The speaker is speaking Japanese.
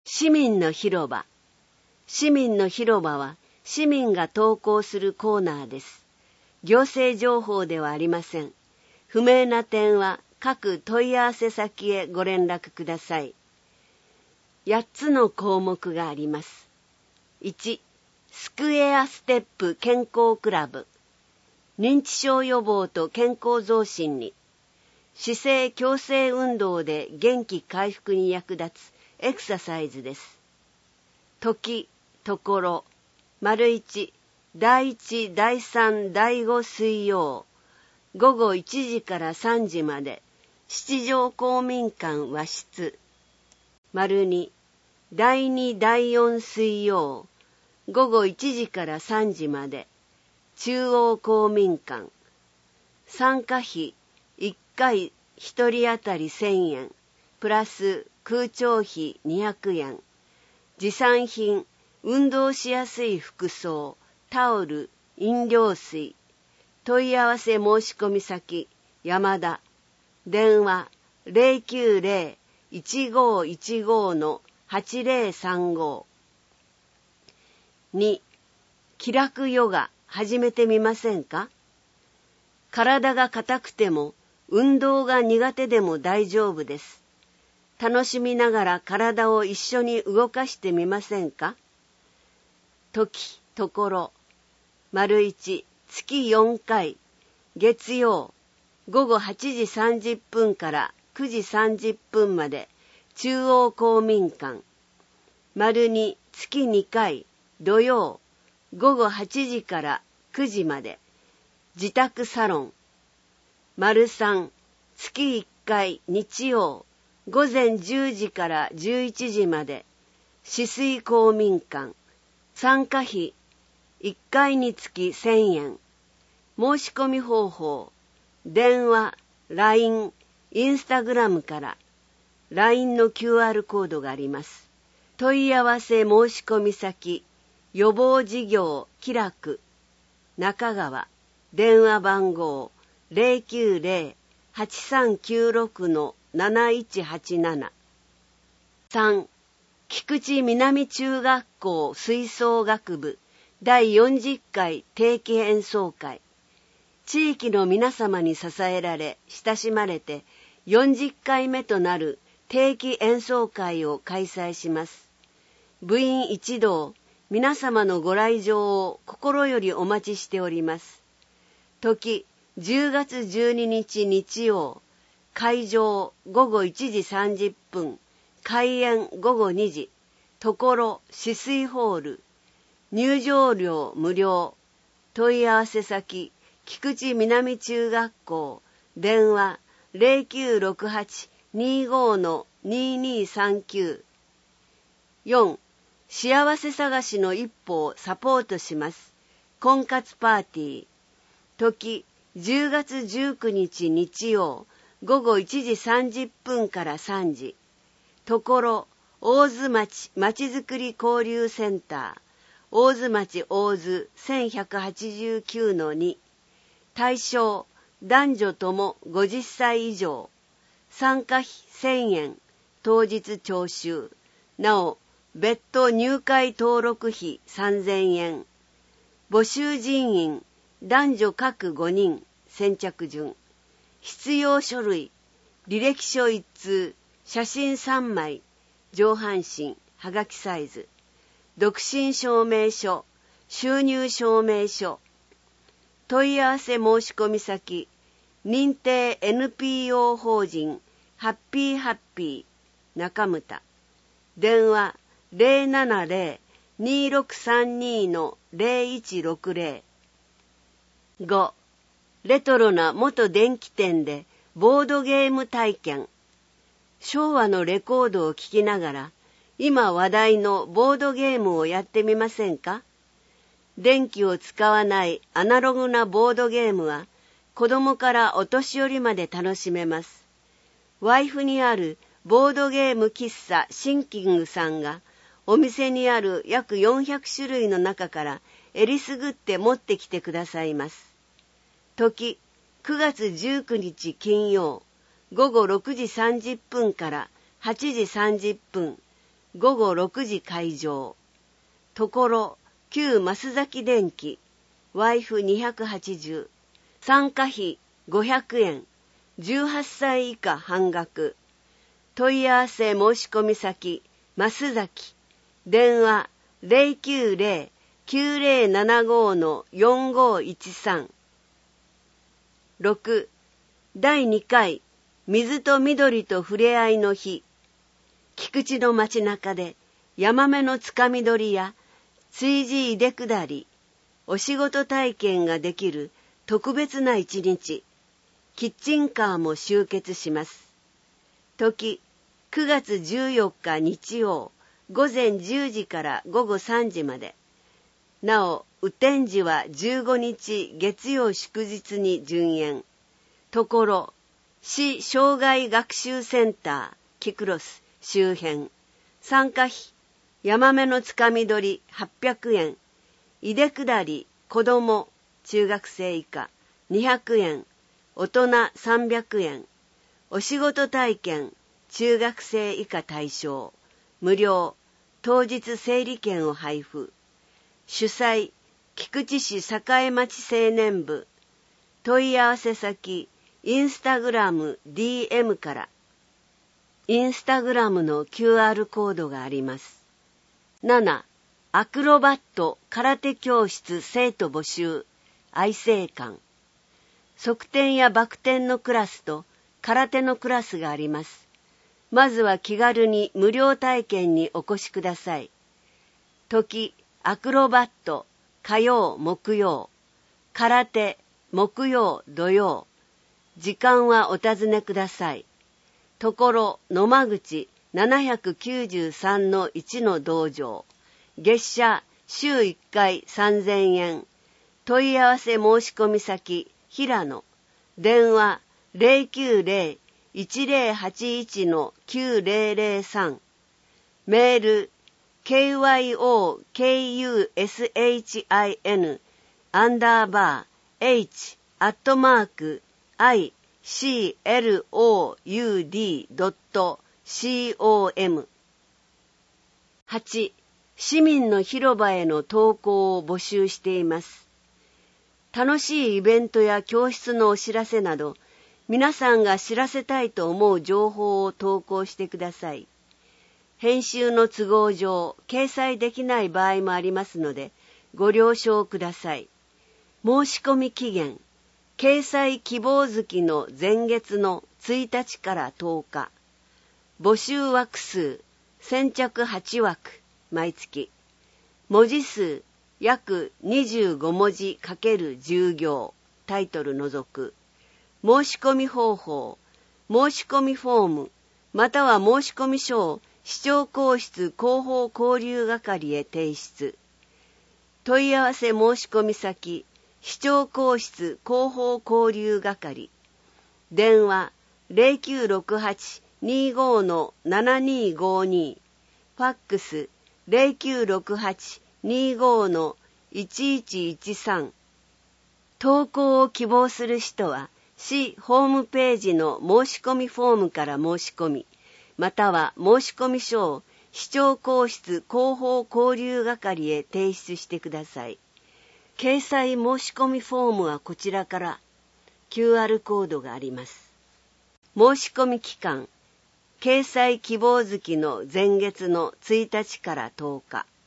市民の広場。市民の広場は市民が投稿するコーナーです。行政情報ではありません。不明な点は各問い合わせ先へご連絡ください。8つの項目があります。1、スクエアステップ健康クラブ。認知症予防と健康増進に。姿勢矯正運動で元気回復に役立つエクササイズです。時、ところ。1、第1、第3、第5水曜。午後1時から3時まで。七条公民館和室。2、第2、第4水曜。午後1時から3時まで。中央公民館。参加費1回1人当たり1000円。プラス空調費200円。持参品、運動しやすい服装、タオル、飲料水。問い合わせ申し込み先、山田。電話 090-1515-8035。2、気楽ヨガ始めてみませんか？体が硬くても運動が苦手でも大丈夫です。楽しみながら体を一緒に動かしてみませんか？時、ところ。1、月4回、月曜、午後8時30分から9時30分まで、中央公民館。2、月2回、土曜、午後8時から9時まで、自宅サロン。3、月1回、日曜、午前10時から11時まで、紫水公民館。参加費、1回につき1000円。申し込み方法、電話、LINE、インスタグラムから、LINE の QR コードがあります。問い合わせ申し込み先、予防事業気楽、中川、電話番号 090-8396-7187。3、菊池南中学校吹奏楽部第40回定期演奏会。地域の皆様に支えられ、親しまれて40回目となる定期演奏会を開催します。部員一同、皆様のご来場を心よりお待ちしております。時、10月12日日曜。会場午後1時30分。開演午後2時。ところ、紫水ホール。入場料無料。問い合わせ先、菊池南中学校。電話 0968-25-2239。4、幸せ探しの一歩をサポートします。婚活パーティー。時、10月19日日曜。午後1時30分から3時。ところ、大津町まちづくり交流センター。大津町大津 1189-2。対象、男女とも50歳以上。参加費1000円。当日徴収。なお、別途入会登録費3000円。募集人員、男女各5人。先着順。必要書類、履歴書1通、写真3枚、上半身、はがきサイズ。独身証明書、収入証明書。問い合わせ申し込み先、認定 NPO 法人ハッピーハッピー中牟田。電話 070-2632-0160。5、レトロな元電気店でボードゲーム体験。昭和のレコードを聴きながら、今話題のボードゲームをやってみませんか？電気を使わないアナログなボードゲームは、子供からお年寄りまで楽しめます。ワイフにあるボードゲーム喫茶シンキングさんが、お店にある約400種類の中からえりすぐって持ってきてくださいます。時、9月19日金曜、午後6時30分から8時30分、 午後6時開場。ところ、旧増崎電機、ワイフ280、参加費500円、18歳以下半額。問い合わせ申し込み先、増崎。電話090-9075-4513。6. 第2回水と緑と触れ合いの日。菊池の街中でヤマメのつかみ取りや炊事出下り、お仕事体験ができる特別な一日。キッチンカーも集結します。時、9月14日日曜、午前10時から午後3時まで。なお、雨天時は15日月曜祝日に順延。ところ、市障害学習センター、キクロス周辺。参加費、ヤマメのつかみ取り800円。いでくだり、子供、中学生以下200円。大人300円。お仕事体験、中学生以下対象。無料。当日整理券を配布。主催、菊池市栄町青年部。問い合わせ先、インスタグラム DM から。インスタグラムの QR コードがあります。7. アクロバット空手教室生徒募集。愛生館。側転やバク転のクラスと空手のクラスがあります。まずは気軽に無料体験にお越しください。時、アクロバット、火曜、木曜。空手、木曜、土曜。時間はお尋ねください。ところ、野間口793-1の道場。月謝、週1回3000円。問い合わせ申し込み先、平野。電話、090-1081-9003。メール、kyuhin_h@icloud.com。 8. 市民の広場への投稿を募集しています。楽しいイベントや教室のお知らせなど、皆さんが知らせたいと思う情報を投稿してください。編集の都合上、掲載できない場合もありますので、ご了承ください。申し込み期限、掲載希望月の前月の1日から10日。募集枠数、先着8枠、毎月。文字数、約25文字×10行、タイトル除く。申し込み方法、申し込みフォーム、または申し込み書を市長公室広報交流係へ提出。問い合わせ申し込み先、市長公室広報交流係。電話0968-25-7252。ファックス0968-25-1113。投稿を希望する人は、市ホームページの申し込みフォームから申し込み、または申し込み書を市長公室広報交流係へ提出してください。掲載申し込みフォームはこちらから QR コードがあります。申し込み期間、掲載希望月の前月の1日から10日。